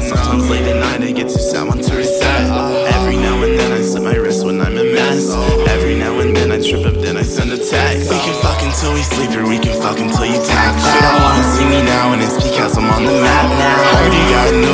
Sometimes late at night I get too sad, want to reset. Every now and then I slip my wrist when I'm a mess. Every now and then I trip up, then I send a text. We can fuck until we sleep, or we can fuck until you tap. She don't wanna see me now, and it's because I'm on the map now. Already got no